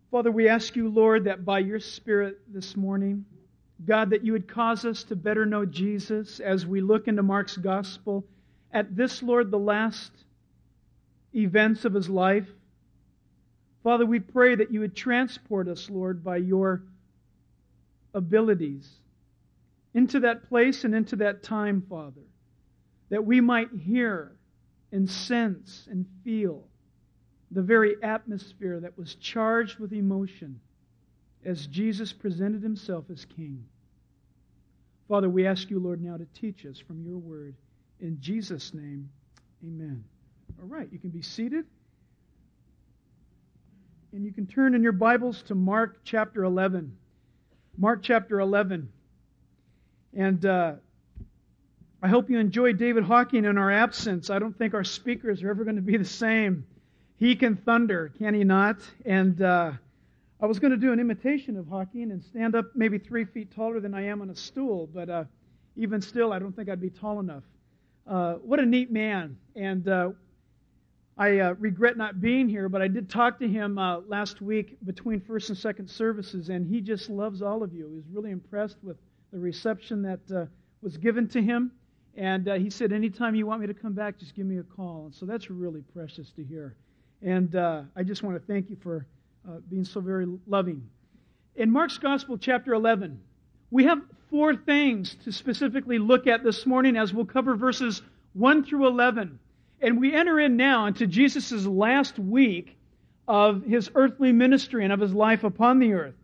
Father, we ask you, Lord, that by your Spirit this morning, God, that you would cause us to better know Jesus as we look into Mark's gospel at this, Lord, the last events of his life. Father, we pray that you would transport us, Lord, by your abilities into that place and into that time, Father, that we might hear and sense and feel the very atmosphere that was charged with emotion as Jesus presented himself as King. Father, we ask you, Lord, now to teach us from your word. In Jesus' name, amen. All right, you can be seated. And you can turn in your Bibles to Mark chapter 11. Mark chapter 11. And I hope you enjoy David Hawking in our absence. I don't think our speakers are ever going to be the same. He can thunder, can he not? And I was going to do an imitation of Hawking and stand up maybe 3 feet taller than I am on a stool, but even still, I don't think I'd be tall enough. What a neat man. And I regret not being here, but I did talk to him last week between first and second services, and he just loves all of you. He was really impressed with the reception that was given to him. And he said, anytime you want me to come back, just give me a call. And so that's really precious to hear. And I just want to thank you for being so very loving. In Mark's Gospel, chapter 11, we have 4 things to specifically look at this morning as we'll cover verses 1 through 11. And we enter in now into Jesus' last week of his earthly ministry and of his life upon the earth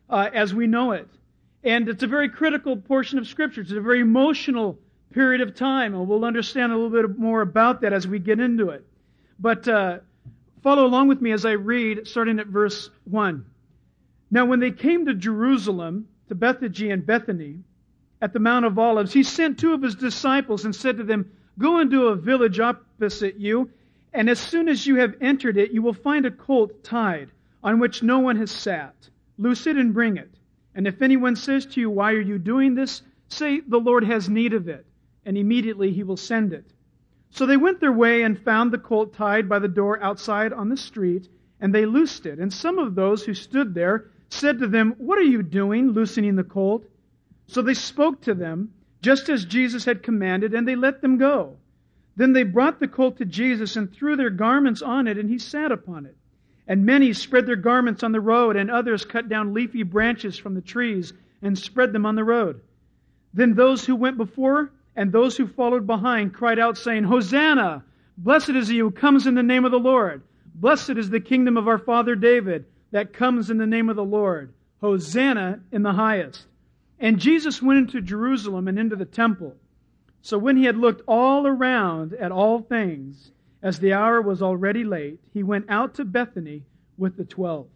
as we know it. And it's a very critical portion of Scripture. It's a very emotional period of time, and we'll understand a little bit more about that as we get into it. But follow along with me as I read, starting at verse 1. Now when they came to Jerusalem, to Bethphage and Bethany, at the Mount of Olives, he sent 2 of his disciples and said to them, go into a village opposite you, and as soon as you have entered it, you will find a colt tied, on which no one has sat. Loose it and bring it. And if anyone says to you, why are you doing this? Say, the Lord has need of it, and immediately he will send it. So they went their way and found the colt tied by the door outside on the street, and they loosed it. And some of those who stood there said to them, what are you doing, loosening the colt? So they spoke to them, just as Jesus had commanded, and they let them go. Then they brought the colt to Jesus and threw their garments on it, and he sat upon it. And many spread their garments on the road, and others cut down leafy branches from the trees and spread them on the road. Then those who went before and those who followed behind cried out, saying, Hosanna! Blessed is he who comes in the name of the Lord. Blessed is the kingdom of our father David that comes in the name of the Lord. Hosanna in the highest. And Jesus went into Jerusalem and into the temple. So when he had looked all around at all things, as the hour was already late, he went out to Bethany with the 12.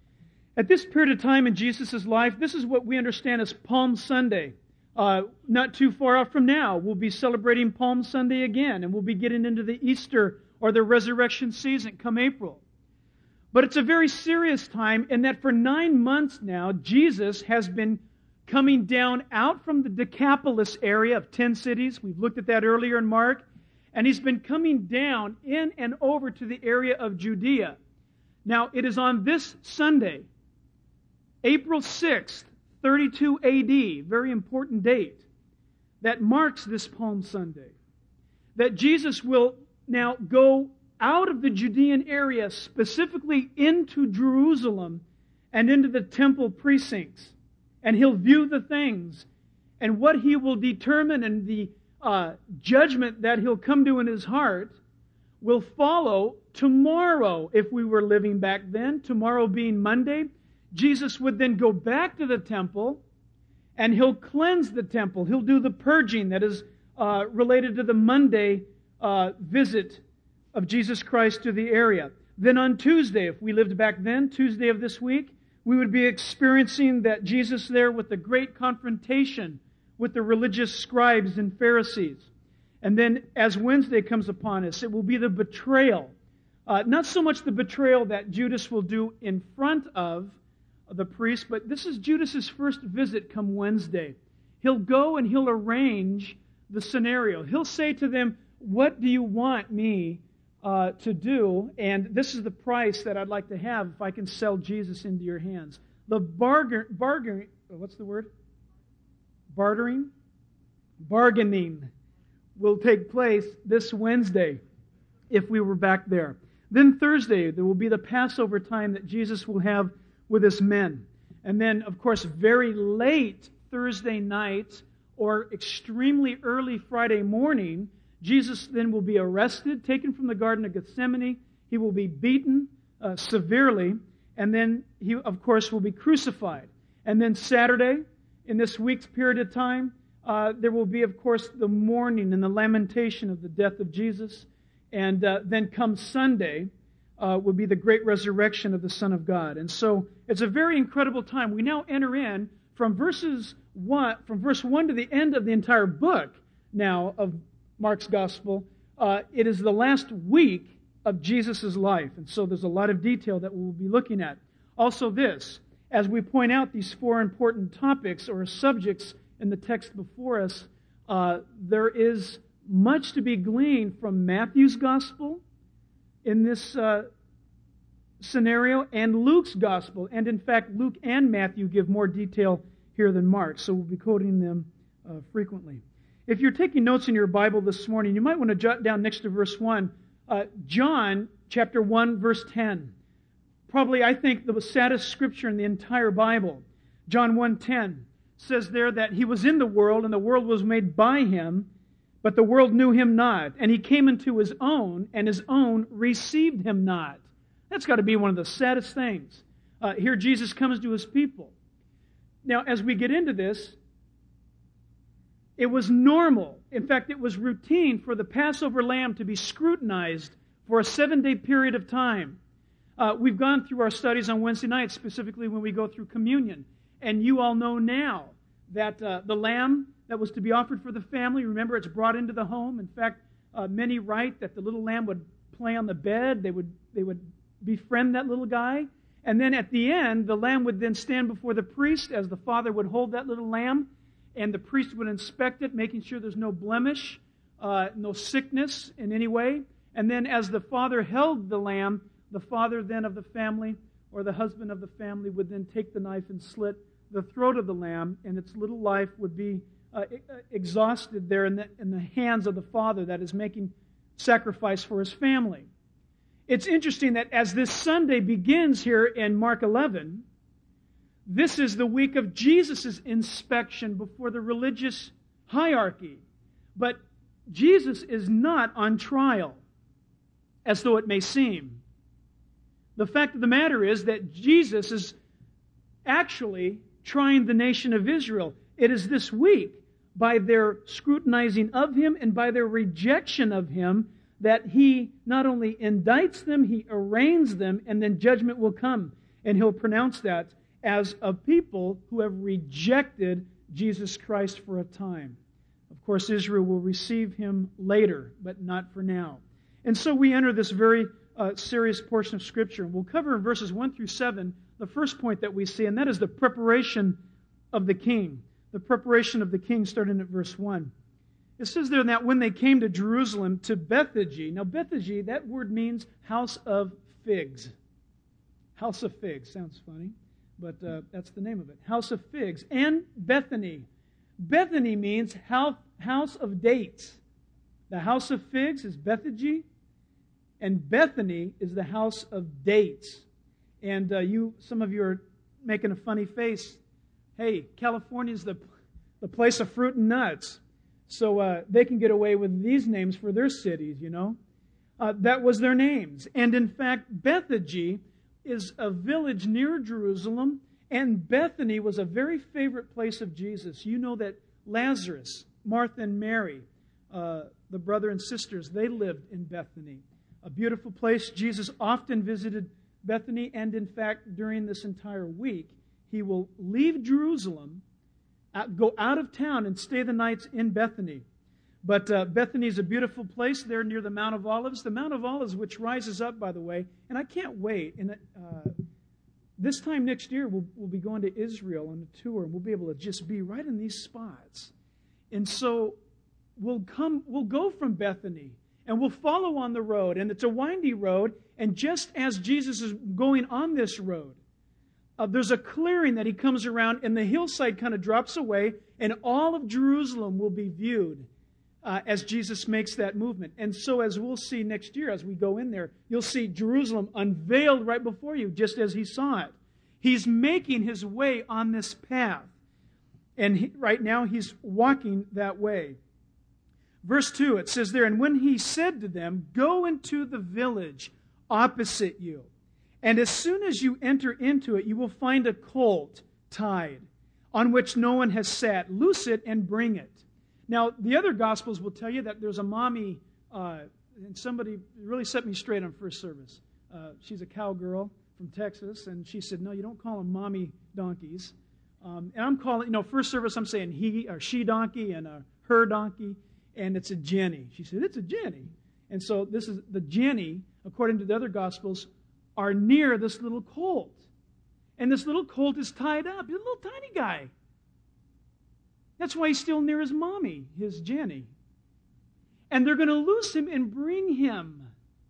At this period of time in Jesus' life, this is what we understand as Palm Sunday. Not too far off from now, we'll be celebrating Palm Sunday again, and we'll be getting into the Easter or the resurrection season come April. But it's a very serious time in that for 9 months now, Jesus has been coming down out from the Decapolis area of 10 cities. We've looked at that earlier in Mark. And he's been coming down in and over to the area of Judea. Now, it is on this Sunday, April 6th, 32 AD, very important date, that marks this Palm Sunday, that Jesus will now go out of the Judean area, specifically into Jerusalem and into the temple precincts. And he'll view the things. And what he will determine and the judgment that he'll come to in his heart will follow tomorrow. If we were living back then, tomorrow being Monday, Jesus would then go back to the temple and he'll cleanse the temple. He'll do the purging that is related to the Monday visit of Jesus Christ to the area. Then on Tuesday, if we lived back then, Tuesday of this week, we would be experiencing that Jesus there with the great confrontation with the religious scribes and Pharisees. And then as Wednesday comes upon us, it will be the betrayal. Not so much the betrayal that Judas will do in front of the priest, but this is Judas's first visit come Wednesday. He'll go and he'll arrange the scenario. He'll say to them, what do you want me to do, and this is the price that I'd like to have if I can sell Jesus into your hands. The what's the word? Bargaining will take place this Wednesday if we were back there. Then Thursday, there will be the Passover time that Jesus will have with his men. And then, of course, very late Thursday night or extremely early Friday morning, Jesus then will be arrested, taken from the Garden of Gethsemane. He will be beaten severely, and then he, of course, will be crucified. And then Saturday, in this week's period of time, there will be, of course, the mourning and the lamentation of the death of Jesus. And then come Sunday will be the great resurrection of the Son of God. And so it's a very incredible time. We now enter in from verse 1 to the end of the entire book now of Mark's Gospel. It is the last week of Jesus' life. And so there's a lot of detail that we'll be looking at. Also this, as we point out these four important topics or subjects in the text before us, there is much to be gleaned from Matthew's Gospel in this scenario and Luke's Gospel. And in fact, Luke and Matthew give more detail here than Mark, so we'll be quoting them frequently. If you're taking notes in your Bible this morning, you might want to jot down next to verse 1, John chapter 1, verse 10. Probably, I think, the saddest scripture in the entire Bible. John 1:10 says there that He was in the world, and the world was made by Him, but the world knew Him not. And He came into His own, and His own received Him not. That's got to be one of the saddest things. Here Jesus comes to His people. Now, as we get into this, it was normal. In fact, it was routine for the Passover lamb to be scrutinized for a 7-day period of time. We've gone through our studies on Wednesday nights, specifically when we go through communion. And you all know now that the lamb that was to be offered for the family, remember, it's brought into the home. In fact, many write that the little lamb would play on the bed. They would befriend that little guy. And then at the end, the lamb would then stand before the priest as the father would hold that little lamb. And the priest would inspect it, making sure there's no blemish, no sickness in any way. And then as the father held the lamb, the father then of the family or the husband of the family would then take the knife and slit the throat of the lamb, and its little life would be exhausted there in the hands of the father that is making sacrifice for his family. It's interesting that as this Sunday begins here in Mark 11, this is the week of Jesus' inspection before the religious hierarchy. But Jesus is not on trial, as though it may seem. The fact of the matter is that Jesus is actually trying the nation of Israel. It is this week, by their scrutinizing of Him and by their rejection of Him, that He not only indicts them, He arraigns them, and then judgment will come. And He'll pronounce that as a people who have rejected Jesus Christ for a time. Of course, Israel will receive Him later, but not for now. And so we enter this very serious portion of Scripture. We'll cover in verses 1 through 7 the first point that we see, and that is the preparation of the king. The preparation of the king, starting at verse 1. It says there that when they came to Jerusalem, to Bethphage. Now, Bethphage, that word means house of figs. House of figs. Sounds funny, but that's the name of it. House of figs. And Bethany. Bethany means house of dates. The house of figs is Bethphage, and Bethany is the house of dates. And some of you are making a funny face. Hey, California's the place of fruit and nuts. So they can get away with these names for their cities, you know. That was their names. And in fact, Bethphage is a village near Jerusalem, and Bethany was a very favorite place of Jesus. You know that Lazarus, Martha and Mary, the brother and sisters, they lived in Bethany. A beautiful place. Jesus often visited Bethany, and in fact, during this entire week, He will leave Jerusalem, go out of town, and stay the nights in Bethany. But Bethany is a beautiful place there near the Mount of Olives. The Mount of Olives, which rises up, by the way, and I can't wait. And this time next year, we'll be going to Israel on a tour, and we'll be able to just be right in these spots. And so we'll go from Bethany, And we'll follow on the road. And it's a windy road. And just as Jesus is going on this road, there's a clearing that he comes around, and the hillside kind of drops away, and all of Jerusalem will be viewed as Jesus makes that movement. And so as we'll see next year, as we go in there, you'll see Jerusalem unveiled right before you, just as he saw it. He's making his way on this path. And right now he's walking that way. Verse 2, it says there, "And when he said to them, 'Go into the village opposite you, and as soon as you enter into it, you will find a colt tied, on which no one has sat. Loose it and bring it.'" Now, the other Gospels will tell you that there's a mommy, and somebody really set me straight on first service. She's a cowgirl from Texas, and she said, "No, you don't call them mommy donkeys." And I'm calling, first service, I'm saying he or she donkey and a her donkey, and it's a jenny. She said, "It's a jenny." And so this is the jenny, according to the other Gospels, are near this little colt. And this little colt is tied up. He's a little tiny guy. That's why he's still near his mommy, his Jenny. And they're going to loose him and bring him.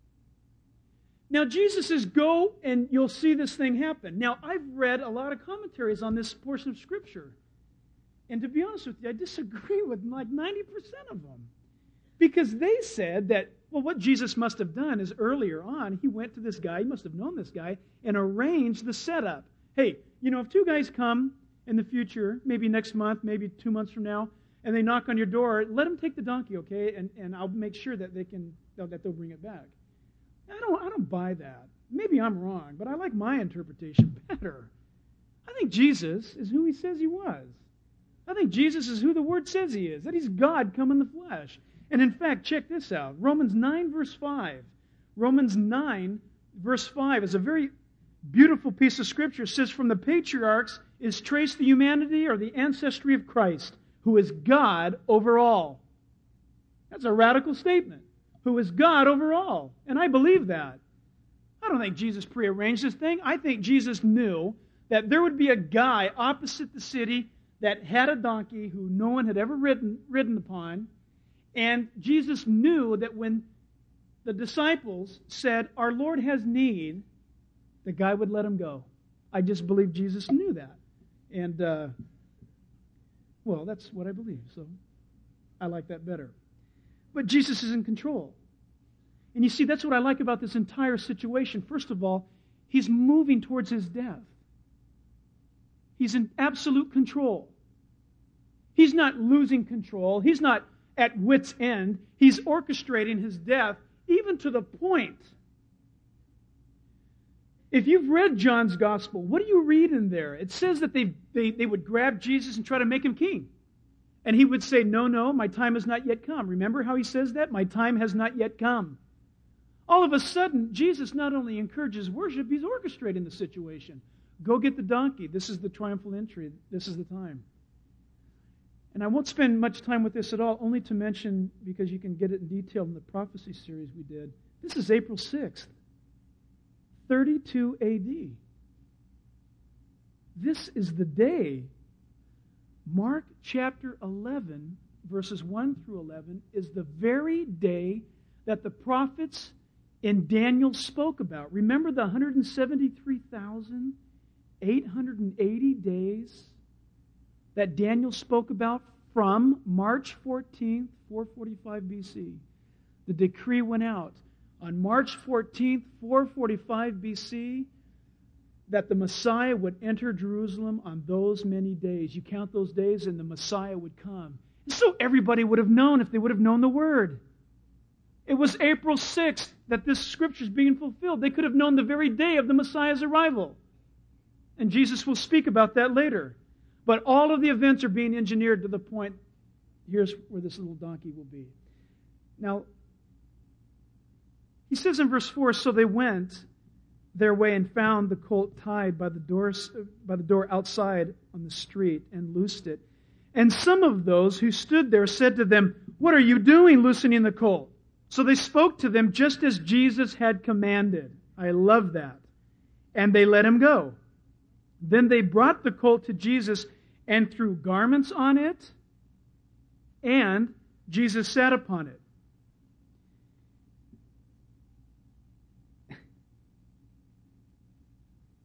Now, Jesus says, "Go," and you'll see this thing happen. Now, I've read a lot of commentaries on this portion of Scripture. And to be honest with you, I disagree with like 90% of them. Because they said that, well, what Jesus must have done is earlier on, he went to this guy, he must have known this guy, and arranged the setup. Hey, if two guys come in the future, maybe next month, maybe 2 months from now, and they knock on your door, let them take the donkey, okay? And I'll make sure that they'll bring it back. I don't buy that. Maybe I'm wrong, but I like my interpretation better. I think Jesus is who he says he was. I think Jesus is who the Word says he is, that he's God come in the flesh. And in fact, check this out. Romans 9, verse 5. Romans 9, verse 5 is a very beautiful piece of Scripture. It says, "From the patriarchs is traced the humanity or the ancestry of Christ, who is God over all." That's a radical statement. Who is God over all. And I believe that. I don't think Jesus prearranged this thing. I think Jesus knew that there would be a guy opposite the city that had a donkey who no one had ever ridden upon. And Jesus knew that when the disciples said, "Our Lord has need," the guy would let him go. I just believe Jesus knew that. And, that's what I believe. So I like that better. But Jesus is in control. And you see, that's what I like about this entire situation. First of all, he's moving towards his death. He's in absolute control. He's not losing control. He's not at wit's end. He's orchestrating his death, even to the point. If you've read John's Gospel, what do you read in there? It says that they would grab Jesus and try to make him king. And he would say, no, my time has not yet come. Remember how he says that? My time has not yet come. All of a sudden, Jesus not only encourages worship, he's orchestrating the situation. Go get the donkey. This is the triumphal entry. This is the time. And I won't spend much time with this at all, only to mention, because you can get it in detail in the prophecy series we did, this is April 6th, 32 AD. This is the day. Mark chapter 11, verses 1 through 11, is the very day that the prophets in Daniel spoke about. Remember the 173,880 days that Daniel spoke about from March 14th, 445 BC. The decree went out on March 14th, 445 BC, that the Messiah would enter Jerusalem on those many days. You count those days and the Messiah would come. And so everybody would have known if they would have known the Word. It was April 6th that this Scripture is being fulfilled. They could have known the very day of the Messiah's arrival. And Jesus will speak about that later. But all of the events are being engineered to the point, here's where this little donkey will be. Now, he says in verse 4, "So they went their way and found the colt tied by the door outside on the street and loosed it. And some of those who stood there said to them, 'What are you doing, loosening the colt?' So they spoke to them just as Jesus had commanded." I love that. "And they let him go. Then they brought the colt to Jesus and threw garments on it, and Jesus sat upon it.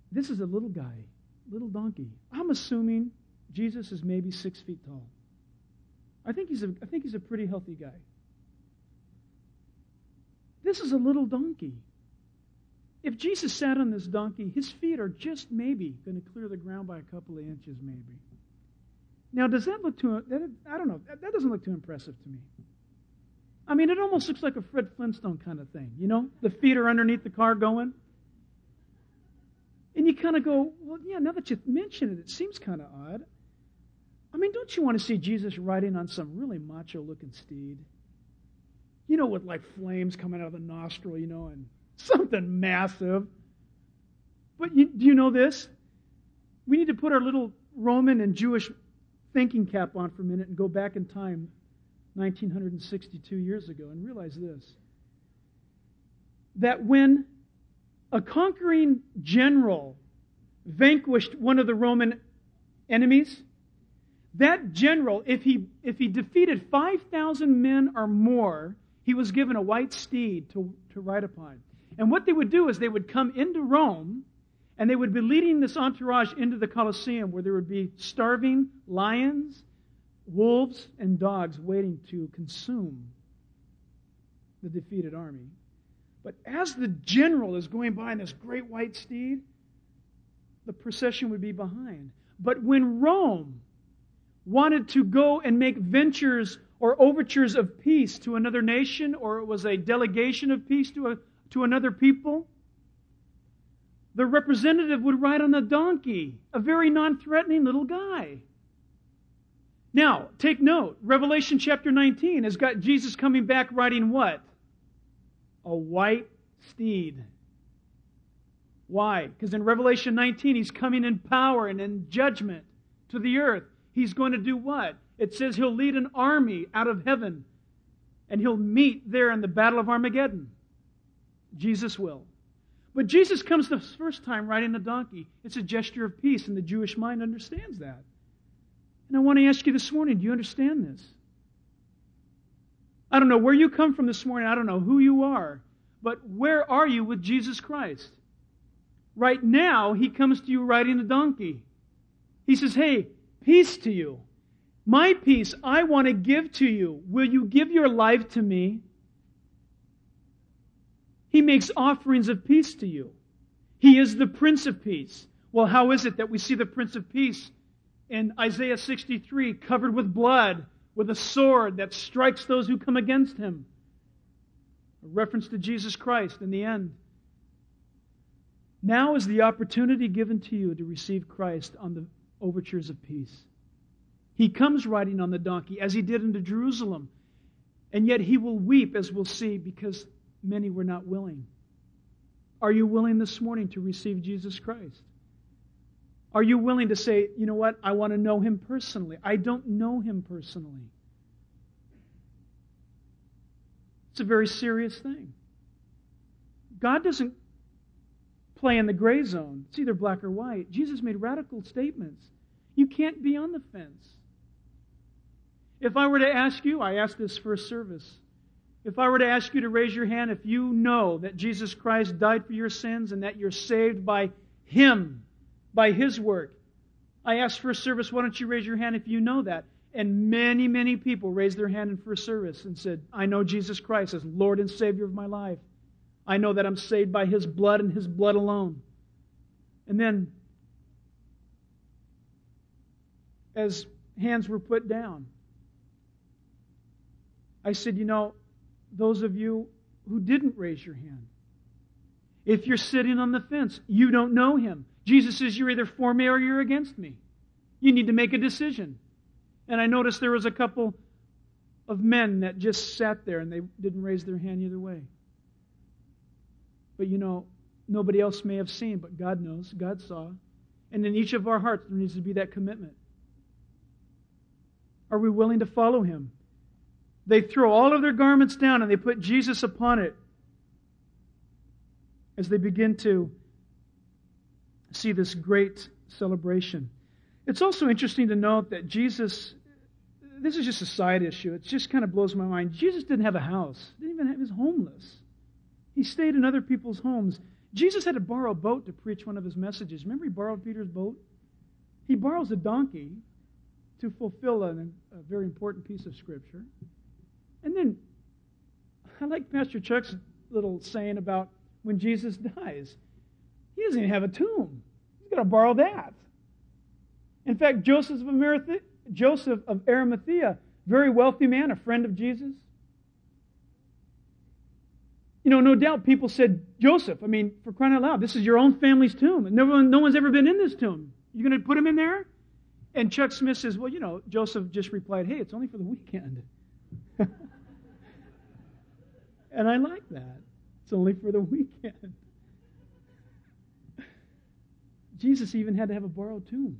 this is a little guy, little donkey. I'm assuming Jesus is maybe 6 feet tall. I think he's a pretty healthy guy. This is a little donkey. If Jesus sat on this donkey, his feet are just maybe going to clear the ground by a couple of inches, maybe. Now, does that look too... I don't know. That doesn't look too impressive to me. I mean, it almost looks like a Fred Flintstone kind of thing, you know? The feet are underneath the car going. And you kind of go, well, yeah, now that you mention it, it seems kind of odd. I mean, don't you want to see Jesus riding on some really macho-looking steed? You know, with like flames coming out of the nostril, you know, and something massive. But do you know this? We need to put our little Roman and Jewish thinking cap on for a minute and go back in time 1962 years ago and realize this. That when a conquering general vanquished one of the Roman enemies, that general, if he defeated 5,000 men or more, he was given a white steed to ride upon. And what they would do is they would come into Rome, and they would be leading this entourage into the Colosseum, where there would be starving lions, wolves, and dogs waiting to consume the defeated army. But as the general is going by on this great white steed, the procession would be behind. But when Rome wanted to go and make ventures or overtures of peace to another nation, or it was a delegation of peace to another people, the representative would ride on a donkey, a very non-threatening little guy. Now, take note, Revelation chapter 19 has got Jesus coming back riding what? A white steed. Why? Because in Revelation 19, He's coming in power and in judgment to the earth. He's going to do what? It says He'll lead an army out of heaven, and He'll meet there in the Battle of Armageddon. Jesus will. But Jesus comes the first time riding a donkey. It's a gesture of peace, and the Jewish mind understands that. And I want to ask you this morning, do you understand this? I don't know where you come from this morning. I don't know who you are. But where are you with Jesus Christ? Right now, He comes to you riding a donkey. He says, hey, peace to you. My peace I want to give to you. Will you give your life to me? He makes offerings of peace to you. He is the Prince of Peace. Well, how is it that we see the Prince of Peace in Isaiah 63 covered with blood, with a sword that strikes those who come against Him? A reference to Jesus Christ in the end. Now is the opportunity given to you to receive Christ on the overtures of peace. He comes riding on the donkey, as He did into Jerusalem. And yet He will weep, as we'll see, because many were not willing. Are you willing this morning to receive Jesus Christ? Are you willing to say, you know what, I want to know Him personally. I don't know Him personally. It's a very serious thing. God doesn't play in the gray zone. It's either black or white. Jesus made radical statements. You can't be on the fence. If I were to ask you, I asked this first service, if I were to ask you to raise your hand if you know that Jesus Christ died for your sins and that you're saved by Him, by His work, I asked first service, why don't you raise your hand if you know that? And many, many people raised their hand in first service and said, I know Jesus Christ as Lord and Savior of my life. I know that I'm saved by His blood and His blood alone. And then, as hands were put down, I said, you know, those of you who didn't raise your hand, if you're sitting on the fence, you don't know Him. Jesus says you're either for me or you're against me. You need to make a decision. And I noticed there was a couple of men that just sat there and they didn't raise their hand either way. But you know, nobody else may have seen, but God knows, God saw. And in each of our hearts there needs to be that commitment. Are we willing to follow Him? They throw all of their garments down and they put Jesus upon it as they begin to see this great celebration. It's also interesting to note that Jesus, this is just a side issue, it just kind of blows my mind. Jesus didn't have a house. He was homeless. He stayed in other people's homes. Jesus had to borrow a boat to preach one of his messages. Remember he borrowed Peter's boat? He borrows a donkey to fulfill a very important piece of Scripture. And then, I like Pastor Chuck's little saying about when Jesus dies. He doesn't even have a tomb. He's got to borrow that. In fact, Joseph of Arimathea, very wealthy man, a friend of Jesus. No doubt people said, Joseph, for crying out loud, this is your own family's tomb. And no one's ever been in this tomb. You're going to put him in there? And Chuck Smith says, well, Joseph just replied, hey, it's only for the weekend. And I like that. It's only for the weekend. Jesus even had to have a borrowed tomb.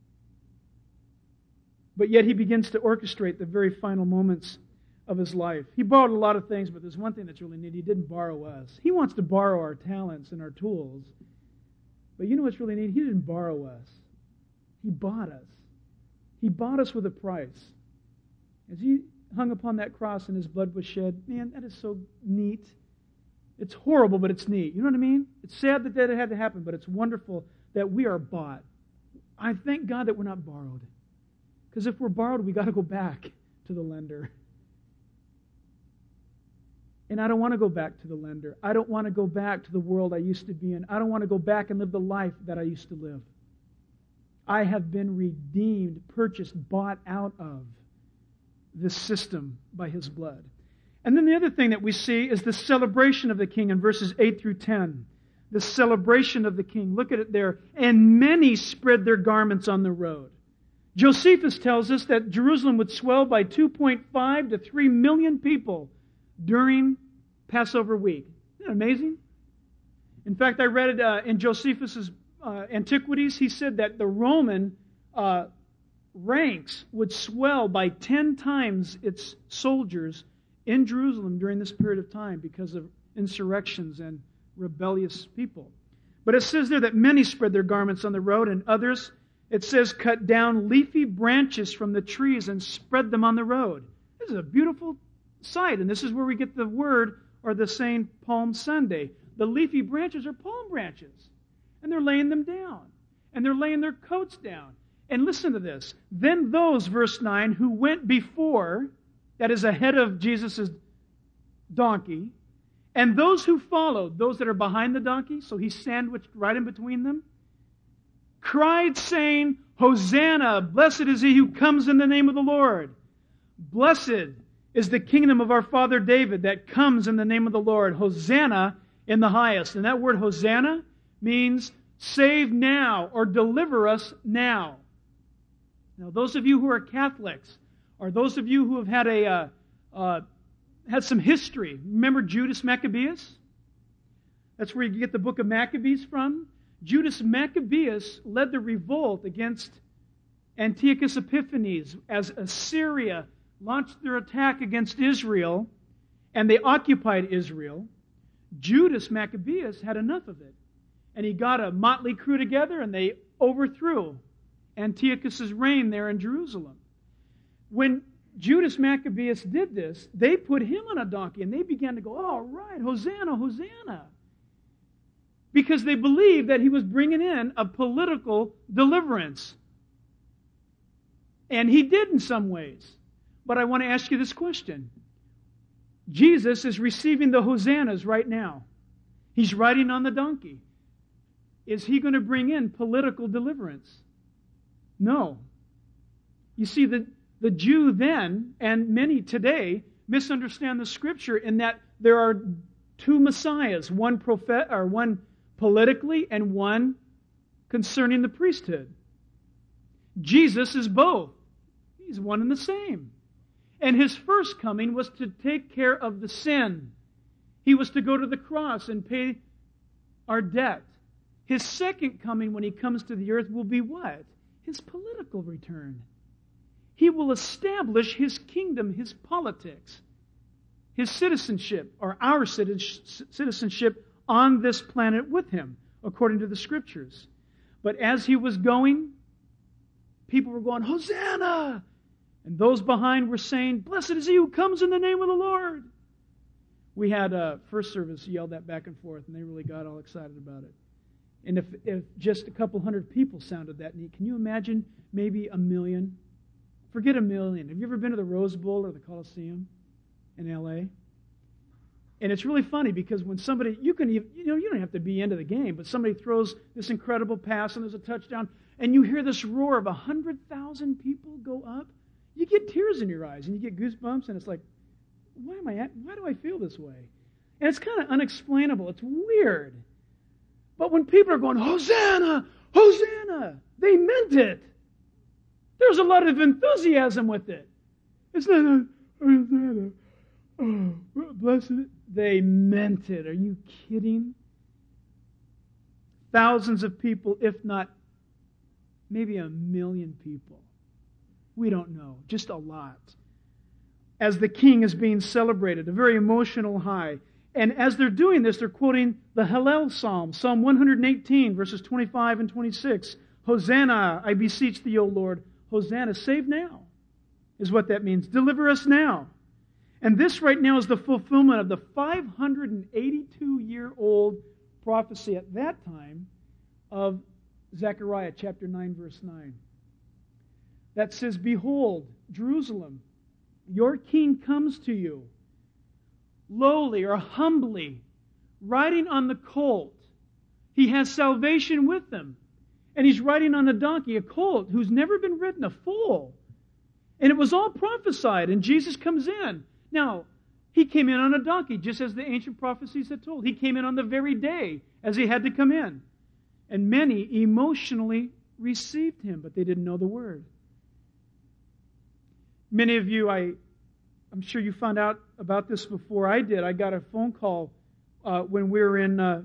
But yet he begins to orchestrate the very final moments of his life. He borrowed a lot of things, but there's one thing that's really neat. He didn't borrow us. He wants to borrow our talents and our tools. But you know what's really neat? He didn't borrow us. He bought us. He bought us with a price. As he hung upon that cross and his blood was shed, man, that is so neat. It's horrible, but it's neat. You know what I mean? It's sad that had to happen, but it's wonderful that we are bought. I thank God that we're not borrowed. Because if we're borrowed, we got to go back to the lender. And I don't want to go back to the lender. I don't want to go back to the world I used to be in. I don't want to go back and live the life that I used to live. I have been redeemed, purchased, bought out of this system by His blood. And then the other thing that we see is the celebration of the King in verses 8 through 10. The celebration of the King. Look at it there. And many spread their garments on the road. Josephus tells us that Jerusalem would swell by 2.5 to 3 million people during Passover week. Isn't that amazing? In fact, I read it in Josephus' Antiquities. He said that the Roman ranks would swell by 10 times its soldiers in Jerusalem during this period of time because of insurrections and rebellious people. But it says there that many spread their garments on the road, and others, it says, cut down leafy branches from the trees and spread them on the road. This is a beautiful sight, and this is where we get the word or the saying Palm Sunday. The leafy branches are palm branches, and they're laying them down, and they're laying their coats down. And listen to this. Then those, verse 9, who went before, that is ahead of Jesus' donkey, and those who followed, those that are behind the donkey, so he's sandwiched right in between them, cried, saying, Hosanna, blessed is he who comes in the name of the Lord. Blessed is the kingdom of our father David that comes in the name of the Lord. Hosanna in the highest. And that word Hosanna means save now or deliver us now. Now, those of you who are Catholics, or those of you who have had some history, remember Judas Maccabeus? That's where you get the book of Maccabees from. Judas Maccabeus led the revolt against Antiochus Epiphanes as Assyria launched their attack against Israel, and they occupied Israel. Judas Maccabeus had enough of it, and he got a motley crew together, and they overthrew Antiochus' reign there in Jerusalem. When Judas Maccabeus did this, they put him on a donkey, and they began to go, all right, Hosanna, Hosanna. Because they believed that he was bringing in a political deliverance. And he did in some ways. But I want to ask you this question. Jesus is receiving the hosannas right now. He's riding on the donkey. Is he going to bring in political deliverance? No. You see, the Jew then, and many today, misunderstand the Scripture in that there are two Messiahs, one politically and one concerning the priesthood. Jesus is both. He's one and the same. And His first coming was to take care of the sin. He was to go to the cross and pay our debt. His second coming, when He comes to the earth, will be what? His political return. He will establish His kingdom, His politics, His citizenship, or our citizenship on this planet with Him, according to the Scriptures. But as He was going, people were going, Hosanna! And those behind were saying, blessed is he who comes in the name of the Lord. We had first service yelled that back and forth, and they really got all excited about it. And if just a couple hundred people sounded that neat, can you imagine maybe 1 million? Forget 1 million. Have you ever been to the Rose Bowl or the Coliseum in L.A.? And it's really funny because when somebody, you don't have to be into the game, but somebody throws this incredible pass and there's a touchdown, and you hear this roar of 100,000 people go up, you get tears in your eyes and you get goosebumps, and it's like, why do I feel this way? And it's kind of unexplainable. It's weird. But when people are going, Hosanna, Hosanna, they meant it. There's a lot of enthusiasm with it. It's not a Hosanna, oh, blessed. They meant it. Are you kidding? Thousands of people, if not maybe 1 million people. We don't know. Just a lot. As the king is being celebrated, a very emotional high. And as they're doing this, they're quoting the Hallel Psalm, Psalm 118, verses 25 and 26. Hosanna, I beseech thee, O Lord. Hosanna, save now, is what that means. Deliver us now. And this right now is the fulfillment of the 582-year-old prophecy at that time of Zechariah chapter 9, verse 9. That says, Behold, Jerusalem, your king comes to you, lowly or humbly, riding on the colt. He has salvation with him. And he's riding on a donkey, a colt, who's never been ridden, a foal. And it was all prophesied, and Jesus comes in. Now, he came in on a donkey, just as the ancient prophecies had told. He came in on the very day as he had to come in. And many emotionally received him, but they didn't know the word. Many of you, I'm sure you found out about this before I did. I got a phone call when we were in the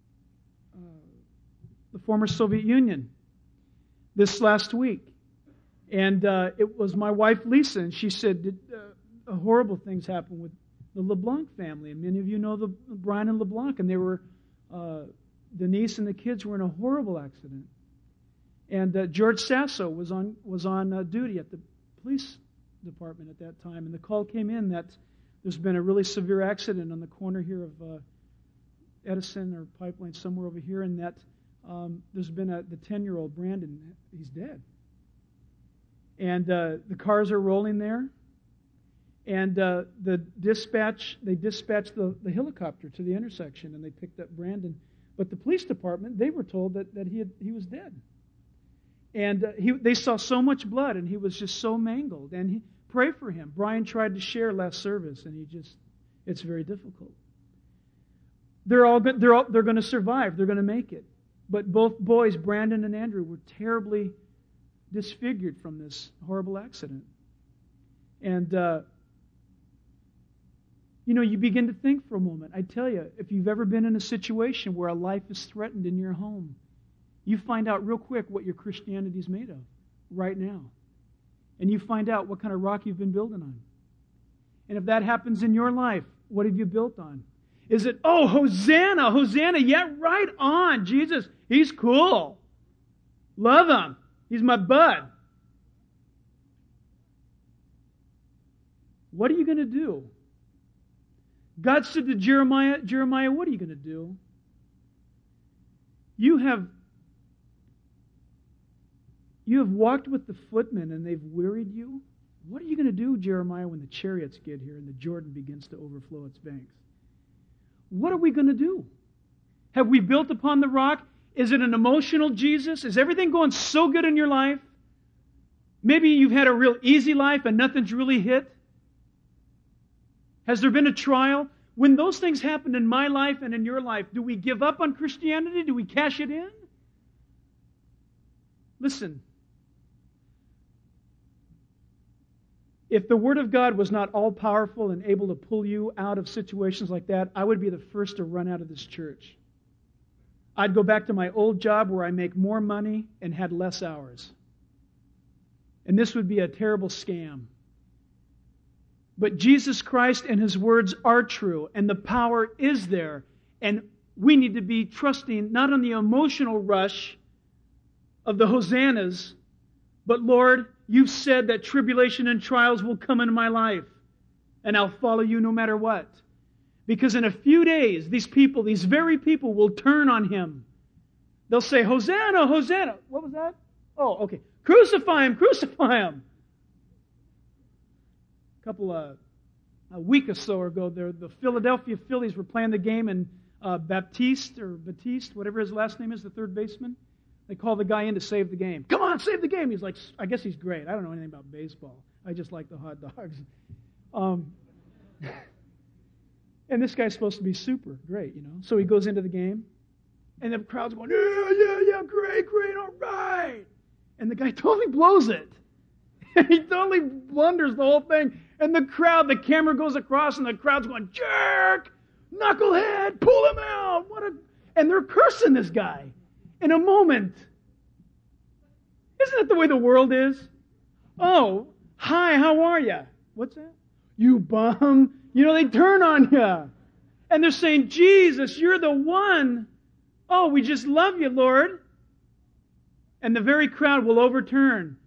former Soviet Union this last week. And it was my wife, Lisa, and she said horrible things happened with the LeBlanc family. And many of you know the Brian and LeBlanc, and they were, Denise and the kids were in a horrible accident. And George Sasso was on duty at the police department at that time, and the call came in that there's been a really severe accident on the corner here of Edison or Pipeline, somewhere over here, and that there's been the 10-year-old Brandon, he's dead. And the cars are rolling there, and they dispatched the helicopter to the intersection, and they picked up Brandon. But the police department, they were told that he was dead. And they saw so much blood, and he was just so mangled. And pray for him. Brian tried to share last service, and it's very difficult. They're going to survive. They're going to make it. But both boys, Brandon and Andrew, were terribly disfigured from this horrible accident. And you begin to think for a moment. I tell you, if you've ever been in a situation where a life is threatened in your home, you find out real quick what your Christianity is made of right now. And you find out what kind of rock you've been building on. And if that happens in your life, what have you built on? Is it, oh, Hosanna, Hosanna, yeah, right on, Jesus, he's cool. Love him. He's my bud. What are you going to do? God said to Jeremiah, what are you going to do? You have walked with the footmen and they've wearied you. What are you going to do, Jeremiah, when the chariots get here and the Jordan begins to overflow its banks? What are we going to do? Have we built upon the rock? Is it an emotional Jesus? Is everything going so good in your life? Maybe you've had a real easy life and nothing's really hit. Has there been a trial? When those things happen in my life and in your life, do we give up on Christianity? Do we cash it in? Listen. If the Word of God was not all-powerful and able to pull you out of situations like that, I would be the first to run out of this church. I'd go back to my old job where I make more money and had less hours. And this would be a terrible scam. But Jesus Christ and His words are true, and the power is there. And we need to be trusting not on the emotional rush of the hosannas, but Lord, you've said that tribulation and trials will come into my life, and I'll follow you no matter what. Because in a few days, these very people will turn on him. They'll say, Hosanna, Hosanna. What was that? Oh, okay. Crucify him, crucify him. A week or so ago, the Philadelphia Phillies were playing the game, and Baptiste, whatever his last name is, the third baseman, they called the guy in to save the game. Come on, save the game. He's like, I guess he's great. I don't know anything about baseball. I just like the hot dogs. And this guy's supposed to be super great, So he goes into the game, and the crowd's going, yeah, great, all right. And the guy totally blows it. He totally blunders the whole thing. And the camera goes across, and the crowd's going, jerk, knucklehead, pull him out. And they're cursing this guy in a moment. Isn't that the way the world is? Oh, hi, how are you? What's that? You bum. They turn on you. And they're saying, Jesus, you're the one. Oh, we just love you, Lord. And the very crowd will overturn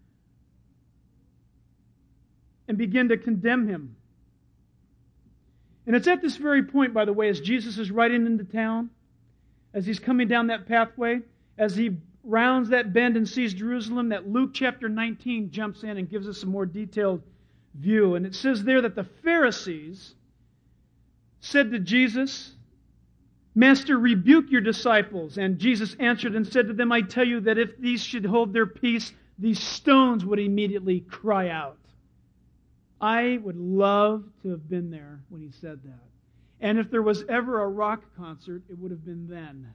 and begin to condemn him. And it's at this very point, by the way, as Jesus is riding into town, as he's coming down that pathway, as he rounds that bend and sees Jerusalem, that Luke chapter 19 jumps in and gives us a more detailed view. And it says there that the Pharisees said to Jesus, Master, rebuke your disciples. And Jesus answered and said to them, I tell you that if these should hold their peace, these stones would immediately cry out. I would love to have been there when he said that. And if there was ever a rock concert, it would have been then.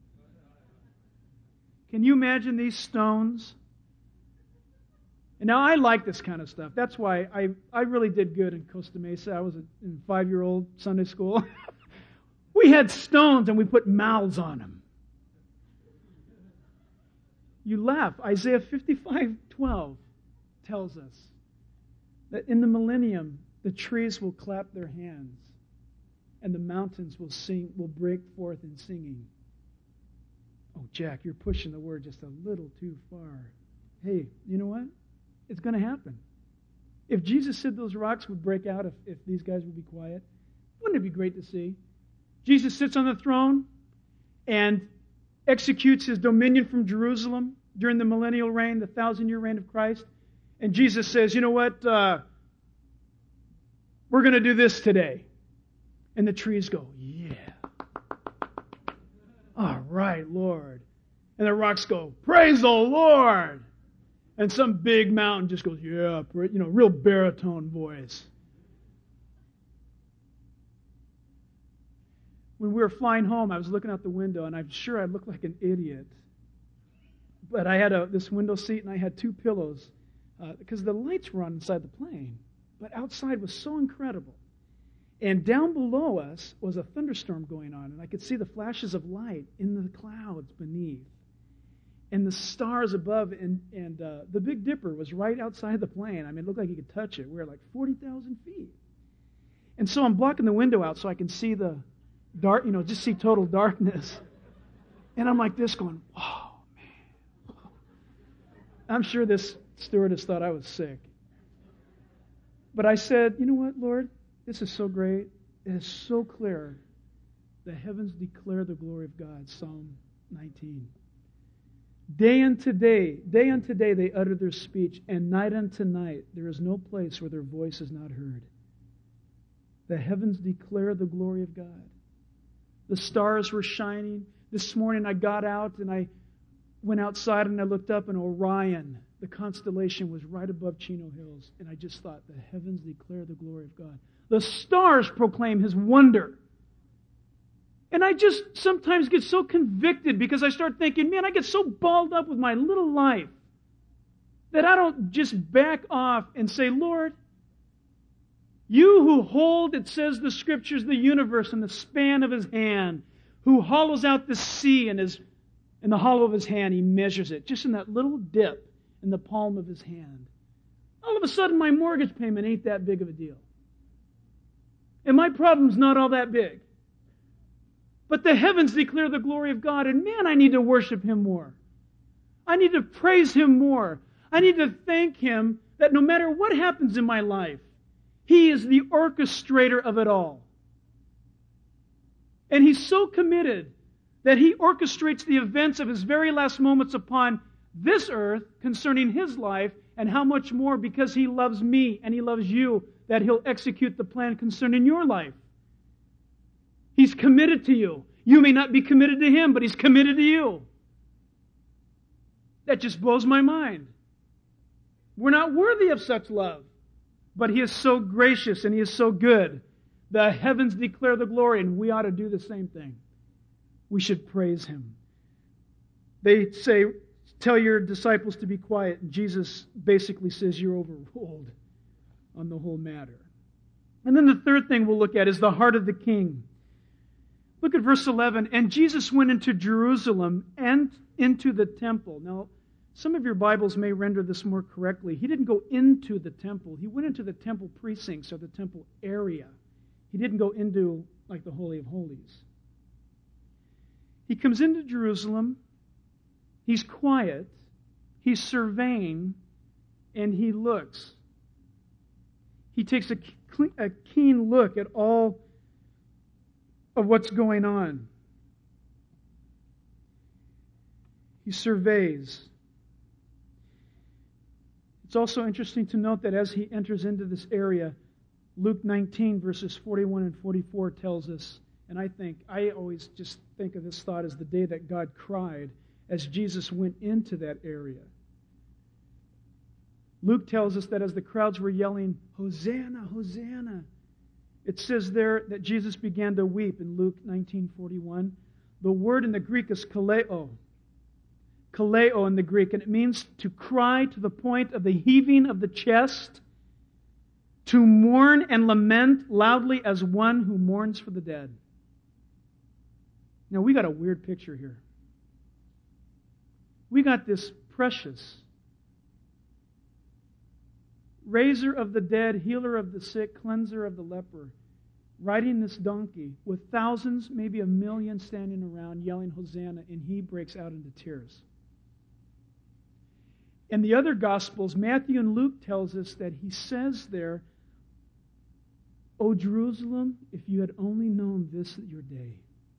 Can you imagine these stones? And now I like this kind of stuff. That's why I really did good in Costa Mesa. I was in 5-year-old Sunday school. We had stones and we put mouths on them. You laugh. Isaiah 55:12 tells us that in the millennium, the trees will clap their hands and the mountains will break forth in singing. Oh, Jack, you're pushing the word just a little too far. Hey, you know what? It's going to happen. If Jesus said those rocks would break out if these guys would be quiet, wouldn't it be great to see? Jesus sits on the throne and executes his dominion from Jerusalem during the millennial reign, the 1,000-year reign of Christ. And Jesus says, you know what? We're going to do this today. And the trees go, yeah. All right, Lord. And the rocks go, praise the Lord. And some big mountain just goes, yeah, real baritone voice. When we were flying home, I was looking out the window, and I'm sure I looked like an idiot. But I had this window seat, and I had 2 pillows because the lights were on inside the plane. But outside was so incredible. And down below us was a thunderstorm going on, and I could see the flashes of light in the clouds beneath. And the stars above, and the Big Dipper was right outside the plane. I mean, it looked like you could touch it. We were like 40,000 feet. And so I'm blocking the window out so I can see the dark, just see total darkness. And I'm like this going, whoa, man. I'm sure this stewardess thought I was sick. But I said, you know what, Lord? This is so great. It is so clear. The heavens declare the glory of God. Psalm 19. Day unto day they utter their speech, and night unto night there is no place where their voice is not heard. The heavens declare the glory of God. The stars were shining. This morning I got out and I went outside and I looked up, and Orion, the constellation, was right above Chino Hills. And I just thought, the heavens declare the glory of God. The stars proclaim His wonder. And I just sometimes get so convicted because I start thinking, man, I get so balled up with my little life that I don't just back off and say, Lord, you who hold, it says the Scriptures, the universe in the span of His hand, who hollows out the sea in the hollow of His hand, He measures it, just in that little dip in the palm of His hand. All of a sudden, my mortgage payment ain't that big of a deal. And my problem's not all that big. But the heavens declare the glory of God, and man, I need to worship Him more. I need to praise Him more. I need to thank Him that no matter what happens in my life, He is the orchestrator of it all. And He's so committed that He orchestrates the events of His very last moments upon this earth concerning His life, and how much more, because He loves me and He loves you, that He'll execute the plan concerning your life. He's committed to you. You may not be committed to Him, but He's committed to you. That just blows my mind. We're not worthy of such love. But He is so gracious and He is so good. The heavens declare the glory, and we ought to do the same thing. We should praise Him. They say, tell your disciples to be quiet. And Jesus basically says you're overruled on the whole matter. And then the third thing we'll look at is the heart of the king. Look at verse 11. And Jesus went into Jerusalem and into the temple. Now, some of your Bibles may render this more correctly. He didn't go into the temple. He went into the temple precincts or the temple area. He didn't go into like the Holy of Holies. He comes into Jerusalem. He's quiet. He's surveying. And He looks. He takes a keen look at all of what's going on. He surveys. It's also interesting to note that as He enters into this area, Luke 19 verses 41 and 44 tells us, and I always just think of this thought as the day that God cried as Jesus went into that area. Luke tells us that as the crowds were yelling, Hosanna, Hosanna, it says there that Jesus began to weep in Luke 19:41. The word in the Greek is kaleo. Kaleo in the Greek, and it means to cry to the point of the heaving of the chest, to mourn and lament loudly as one who mourns for the dead. Now we got a weird picture here. We got this precious raiser of the dead, healer of the sick, cleanser of the leper, riding this donkey with thousands, maybe 1 million standing around yelling Hosanna, and He breaks out into tears. In the other Gospels, Matthew and Luke tells us that He says there, O Jerusalem, if you had only known this at your day.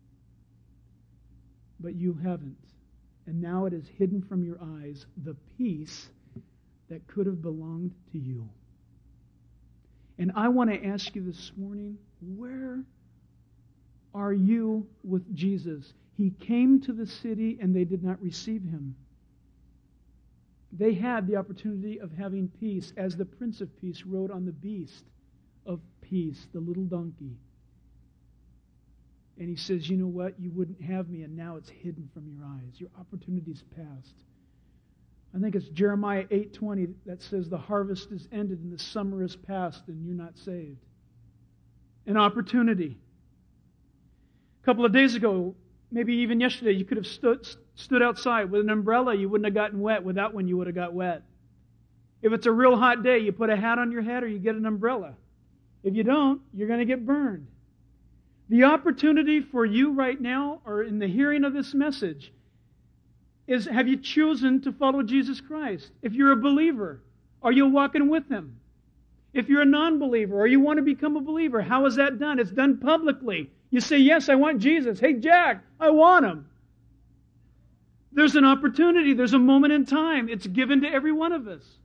But you haven't. And now it is hidden from your eyes, the peace that could have belonged to you. And I want to ask you this morning, where are you with Jesus? He came to the city and they did not receive Him. They had the opportunity of having peace as the Prince of Peace rode on the beast of peace, the little donkey. And He says, you know what? You wouldn't have me, and now it's hidden from your eyes. Your opportunity's passed. I think it's Jeremiah 8:20 that says the harvest is ended and the summer is past and you're not saved. An opportunity. A couple of days ago, maybe even yesterday, you could have stood outside with an umbrella. You wouldn't have gotten wet. With that one, you would have got wet. If it's a real hot day, you put a hat on your head or you get an umbrella. If you don't, you're going to get burned. The opportunity for you right now, or in the hearing of this message, is, have you chosen to follow Jesus Christ? If you're a believer, are you walking with Him? If you're a non-believer or you want to become a believer, how is that done? It's done publicly. You say, yes, I want Jesus. Hey, Jack, I want Him. There's an opportunity. There's a moment in time. It's given to every one of us.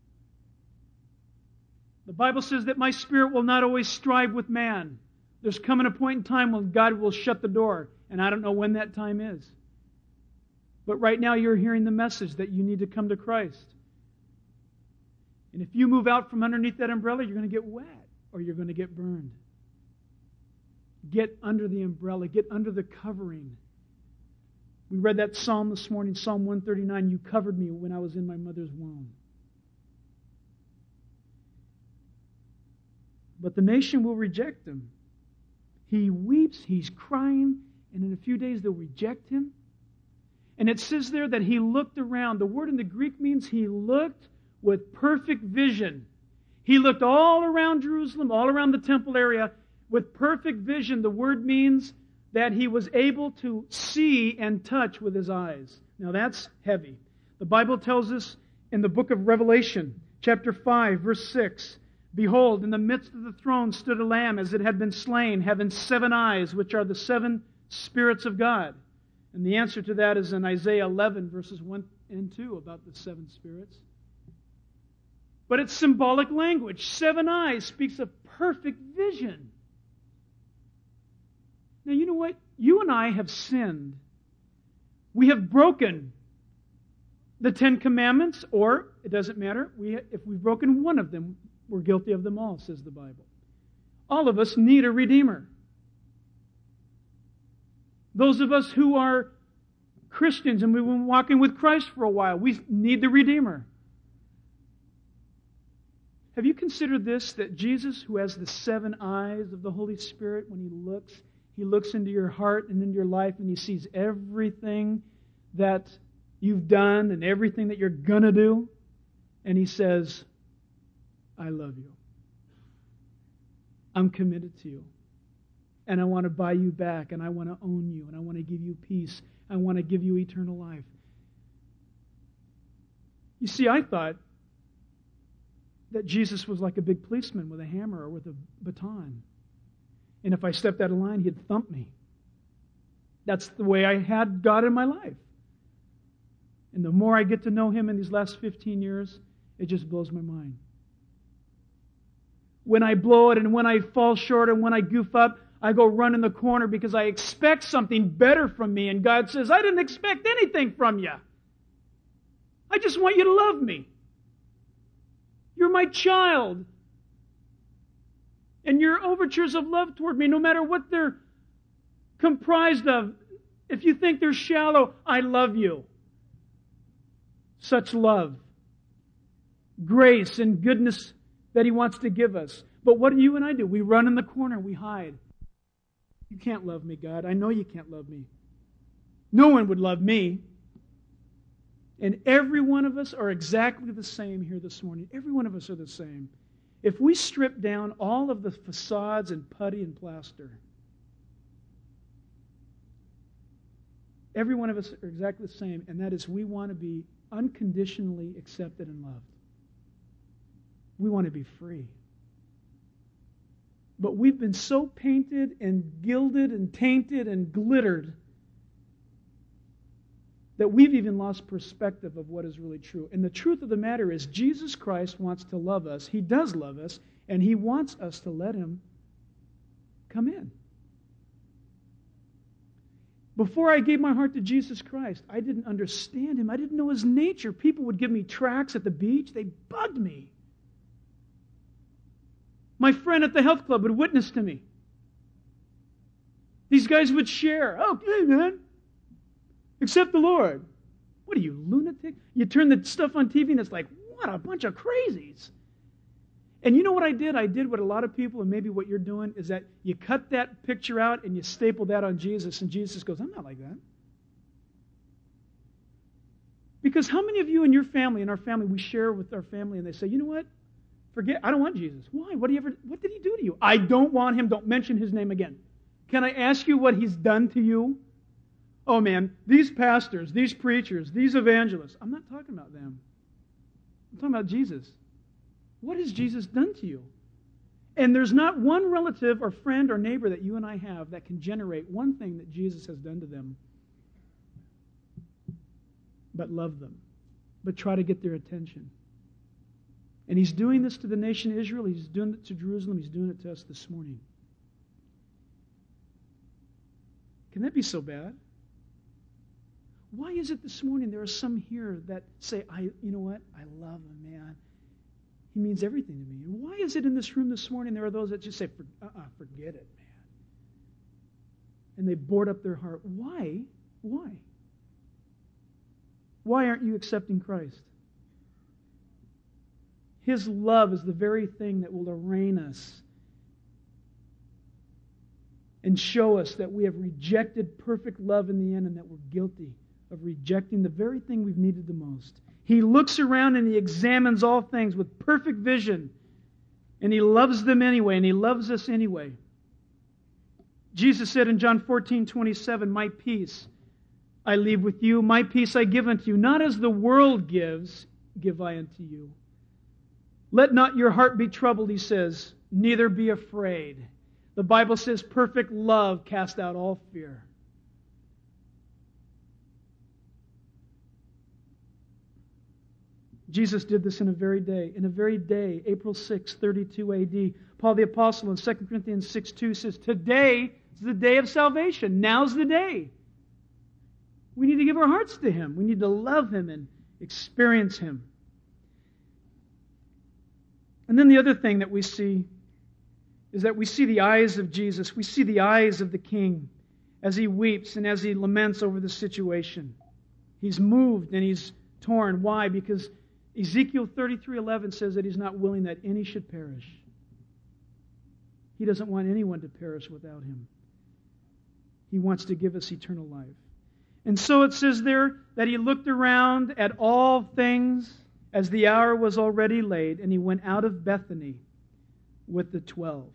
The Bible says that my spirit will not always strive with man. There's coming a point in time when God will shut the door, and I don't know when that time is. But right now you're hearing the message that you need to come to Christ. And if you move out from underneath that umbrella, you're going to get wet or you're going to get burned. Get under the umbrella. Get under the covering. We read that psalm this morning, Psalm 139, you covered me when I was in my mother's womb. But the nation will reject Him. He weeps, he's crying, and in a few days they'll reject Him. And it says there that He looked around. The word in the Greek means He looked with perfect vision. He looked all around Jerusalem, all around the temple area, with perfect vision. The word means that He was able to see and touch with His eyes. Now that's heavy. The Bible tells us in the book of Revelation, chapter 5, verse 6, Behold, in the midst of the throne stood a lamb as it had been slain, having 7 eyes, which are the 7 spirits of God. And the answer to that is in Isaiah 11, verses 1 and 2, about the 7 spirits. But it's symbolic language. 7 eyes speaks of perfect vision. Now, you know what? You and I have sinned. We have broken the 10 Commandments, or, it doesn't matter, if we've broken one of them, we're guilty of them all, says the Bible. All of us need a Redeemer. Those of us who are Christians and we've been walking with Christ for a while, we need the Redeemer. Have you considered this, that Jesus, who has the 7 eyes of the Holy Spirit, when He looks into your heart and into your life and He sees everything that you've done and everything that you're going to do, and He says, I love you. I'm committed to you. And I want to buy you back, and I want to own you, and I want to give you peace. I want to give you eternal life. You see, I thought that Jesus was like a big policeman with a hammer or with a baton. And if I stepped out of line, He'd thump me. That's the way I had God in my life. And the more I get to know Him in these last 15 years, it just blows my mind. When I blow it and when I fall short and when I goof up, I go run in the corner because I expect something better from me. And God says, I didn't expect anything from you. I just want you to love me. You're my child. And your overtures of love toward me, no matter what they're comprised of, if you think they're shallow, I love you. Such love, grace, and goodness that He wants to give us. But what do you and I do? We run in the corner, we hide. You can't love me, God. I know you can't love me. No one would love me. And every one of us are exactly the same here this morning. Every one of us are the same. If we strip down all of the facades and putty and plaster, every one of us are exactly the same, and that is we want to be unconditionally accepted and loved. We want to be free. But we've been so painted and gilded and tainted and glittered that we've even lost perspective of what is really true. And the truth of the matter is, Jesus Christ wants to love us. He does love us, and He wants us to let Him come in. Before I gave my heart to Jesus Christ, I didn't understand Him. I didn't know His nature. People would give me tracts at the beach. They bugged me. My friend at the health club would witness to me. These guys would share. Okay, man. Accept the Lord. What are you, lunatic? You turn the stuff on TV and it's like, what a bunch of crazies. And you know what I did? I did what a lot of people, and maybe what you're doing, is that you cut that picture out and you staple that on Jesus, and Jesus goes, I'm not like that. Because how many of you in your family, in our family, we share with our family and they say, you know what? Forget, I don't want Jesus. Why? What did He do to you? I don't want Him. Don't mention His name again. Can I ask you what He's done to you? Oh man, these pastors, these preachers, these evangelists, I'm not talking about them. I'm talking about Jesus. What has Jesus done to you? And there's not one relative or friend or neighbor that you and I have that can generate one thing that Jesus has done to them. But love them. But try to get their attention. And He's doing this to the nation of Israel. He's doing it to Jerusalem. He's doing it to us this morning. Can that be so bad? Why is it this morning there are some here that say, you know what? I love Him, man. He means everything to me. And why is it in this room this morning there are those that just say, forget it, man. And they board up their heart. Why? Why? Why aren't you accepting Christ? His love is the very thing that will arraign us and show us that we have rejected perfect love in the end and that we're guilty of rejecting the very thing we've needed the most. He looks around and He examines all things with perfect vision, and He loves them anyway, and He loves us anyway. Jesus said in John 14:27, my peace I leave with you, my peace I give unto you. Not as the world gives, give I unto you. Let not your heart be troubled, he says, neither be afraid. The Bible says perfect love casts out all fear. Jesus did this in a very day, April 6, 32 AD. Paul the Apostle in 2 Corinthians 6:2 says, today is the day of salvation. Now's the day. We need to give our hearts to Him. We need to love Him and experience Him. And then the other thing that we see is that we see the eyes of Jesus. We see the eyes of the King as He weeps and as He laments over the situation. He's moved and He's torn. Why? Because Ezekiel 33:11 says that He's not willing that any should perish. He doesn't want anyone to perish without Him. He wants to give us eternal life. And so it says there that He looked around at all things as the hour was already late, and He went out of Bethany with the 12.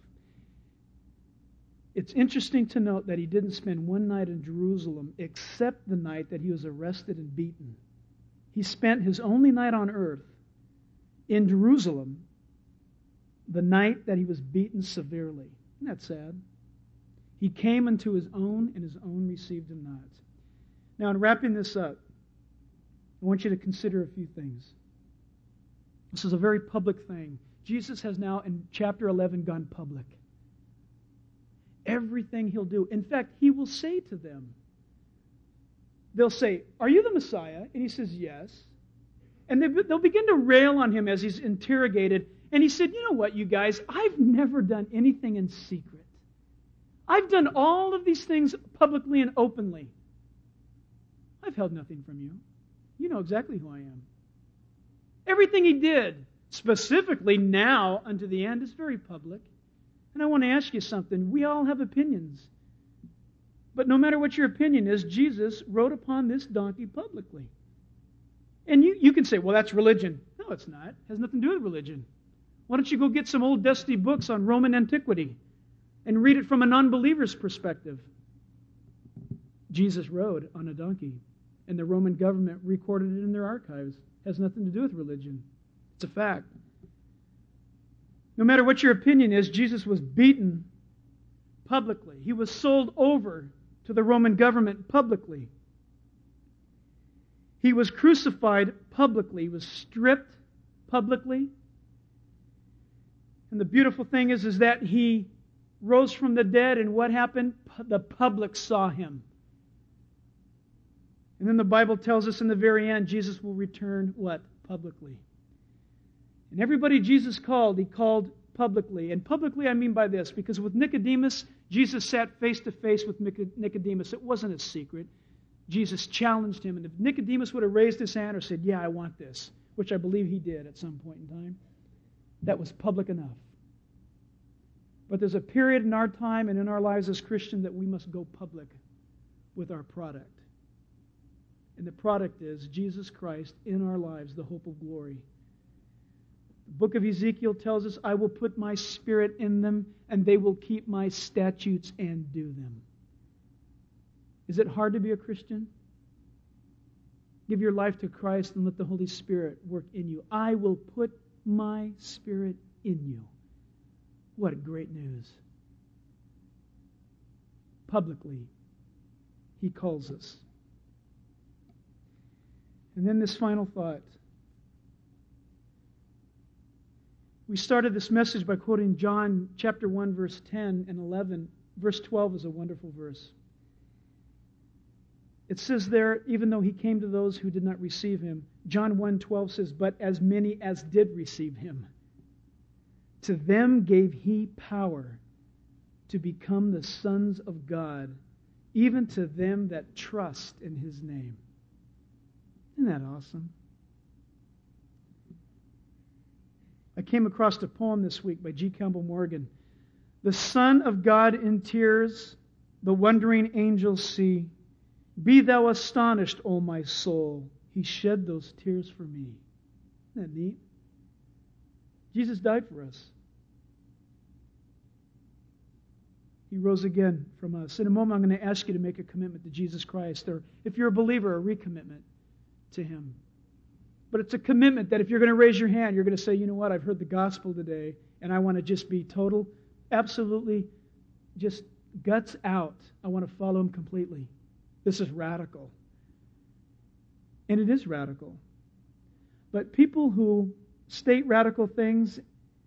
It's interesting to note that He didn't spend one night in Jerusalem except the night that He was arrested and beaten. He spent His only night on earth in Jerusalem the night that He was beaten severely. Isn't that sad? He came unto His own, and His own received Him not. Now, in wrapping this up, I want you to consider a few things. This is a very public thing. Jesus has now, in chapter 11, gone public. Everything He'll do. In fact, He will say to them, they'll say, are you the Messiah? And He says, yes. And they'll begin to rail on Him as He's interrogated. And He said, you know what, you guys? I've never done anything in secret. I've done all of these things publicly and openly. I've held nothing from you. You know exactly who I am. Everything He did, specifically now unto the end, is very public. And I want to ask you something. We all have opinions. But no matter what your opinion is, Jesus rode upon this donkey publicly. And you can say, well, that's religion. No, it's not. It has nothing to do with religion. Why don't you go get some old dusty books on Roman antiquity and read it from a non-believer's perspective? Jesus rode on a donkey, and the Roman government recorded it in their archives. It has nothing to do with religion. It's a fact. No matter what your opinion is, Jesus was beaten publicly. He was sold over to the Roman government publicly. He was crucified publicly. He was stripped publicly. And the beautiful thing is that He rose from the dead, and what happened? The public saw Him. And then the Bible tells us in the very end, Jesus will return what? Publicly. And everybody Jesus called, He called publicly. And publicly I mean by this, because with Nicodemus, Jesus sat face to face with Nicodemus. It wasn't a secret. Jesus challenged him. And if Nicodemus would have raised his hand or said, yeah, I want this, which I believe he did at some point in time, that was public enough. But there's a period in our time and in our lives as Christians that we must go public with our product. And the product is Jesus Christ in our lives, the hope of glory. The book of Ezekiel tells us, I will put my Spirit in them, and they will keep my statutes and do them. Is it hard to be a Christian? Give your life to Christ and let the Holy Spirit work in you. I will put my Spirit in you. What great news. Publicly, He calls us. And then this final thought. We started this message by quoting John chapter 1, verse 10 and 11. Verse 12 is a wonderful verse. It says there, even though He came to those who did not receive Him, John 1:12 says, but as many as did receive Him, to them gave He power to become the sons of God, even to them that trust in His name. Isn't that awesome? I came across a poem this week by G. Campbell Morgan. The Son of God in tears, the wondering angels see. Be thou astonished, O my soul. He shed those tears for me. Isn't that neat? Jesus died for us. He rose again from us. In a moment, I'm going to ask you to make a commitment to Jesus Christ, or if you're a believer, a recommitment to Him. But it's a commitment that if you're going to raise your hand, you're going to say, you know what, I've heard the gospel today, and I want to just be total, absolutely, just guts out. I want to follow Him completely. This is radical. And it is radical. But people who state radical things,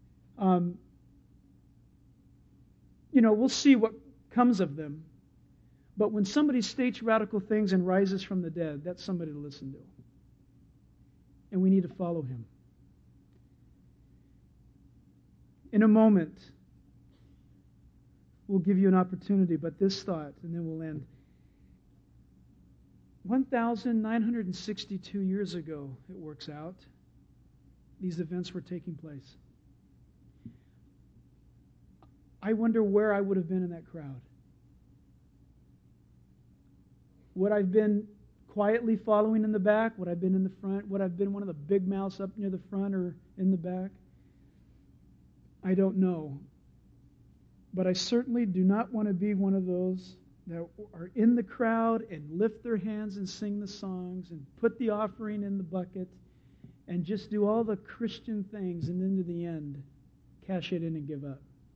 we'll see what comes of them. But when somebody states radical things and rises from the dead, that's somebody to listen to. And we need to follow him. In a moment, we'll give you an opportunity, but this thought, and then we'll end. 1,962 years ago, it works out, these events were taking place. I wonder where I would have been in that crowd. Would I have been quietly following in the back? Would I have been in the front? Would I have been one of the big mouths up near the front or in the back? I don't know. But I certainly do not want to be one of those that are in the crowd and lift their hands and sing the songs and put the offering in the bucket and just do all the Christian things and then to the end cash it in and give up.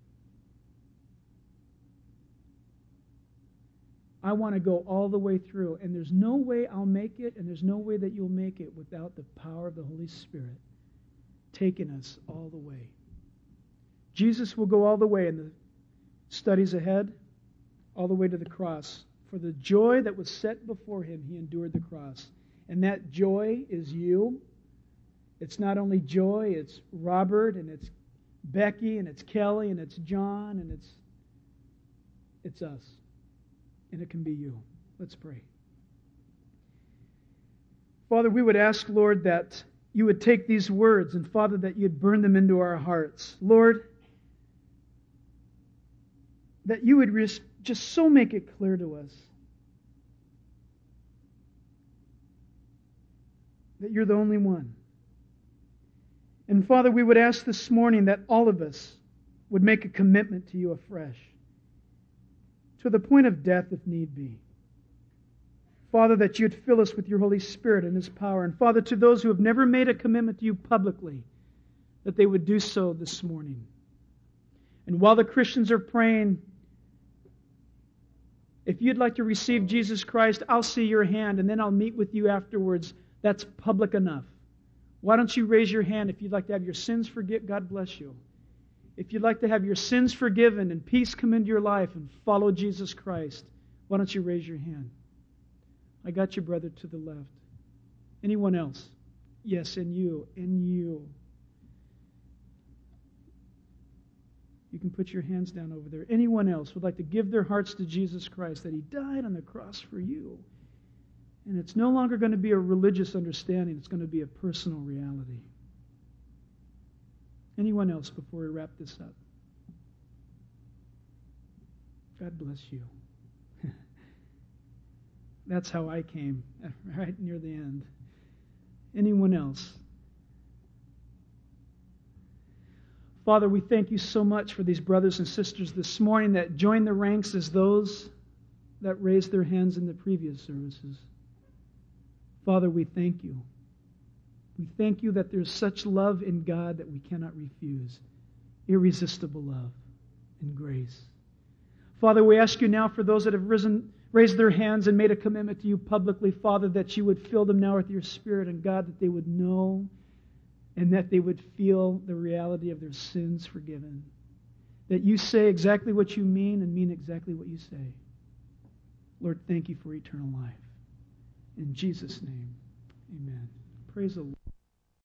I want to go all the way through, and there's no way I'll make it, and there's no way that you'll make it without the power of the Holy Spirit taking us all the way. Jesus will go all the way in the studies ahead, all the way to the cross. For the joy that was set before him, he endured the cross. And that joy is you. It's not only joy, it's Robert, and it's Becky, and it's Kelly, and it's John, and it's us. And it can be you. Let's pray. Father, we would ask, Lord, that you would take these words, and Father, that you'd burn them into our hearts. Lord, that you would just so make it clear to us that you're the only one. And Father, we would ask this morning that all of us would make a commitment to you afresh, to the point of death if need be. Father, that you'd fill us with your Holy Spirit and His power. And Father, to those who have never made a commitment to you publicly, that they would do so this morning. And while the Christians are praying, if you'd like to receive Jesus Christ, I'll see your hand, and then I'll meet with you afterwards. That's public enough. Why don't you raise your hand if you'd like to have your sins forgiven? God bless you. If you'd like to have your sins forgiven and peace come into your life and follow Jesus Christ, why don't you raise your hand? I got you, brother, to the left. Anyone else? Yes, and you, and you. You can put your hands down over there. Anyone else would like to give their hearts to Jesus Christ, that He died on the cross for you. And it's no longer going to be a religious understanding. It's going to be a personal reality. Anyone else before we wrap this up? God bless you. That's how I came, right near the end. Anyone else? Father, we thank you so much for these brothers and sisters this morning that joined the ranks as those that raised their hands in the previous services. Father, we thank you. We thank you that there's such love in God that we cannot refuse. Irresistible love and grace. Father, we ask you now for those that have raised their hands and made a commitment to you publicly, Father, that you would fill them now with your Spirit, and God, that they would know and that they would feel the reality of their sins forgiven. That you say exactly what you mean and mean exactly what you say. Lord, thank you for eternal life. In Jesus' name, amen. Praise the Lord.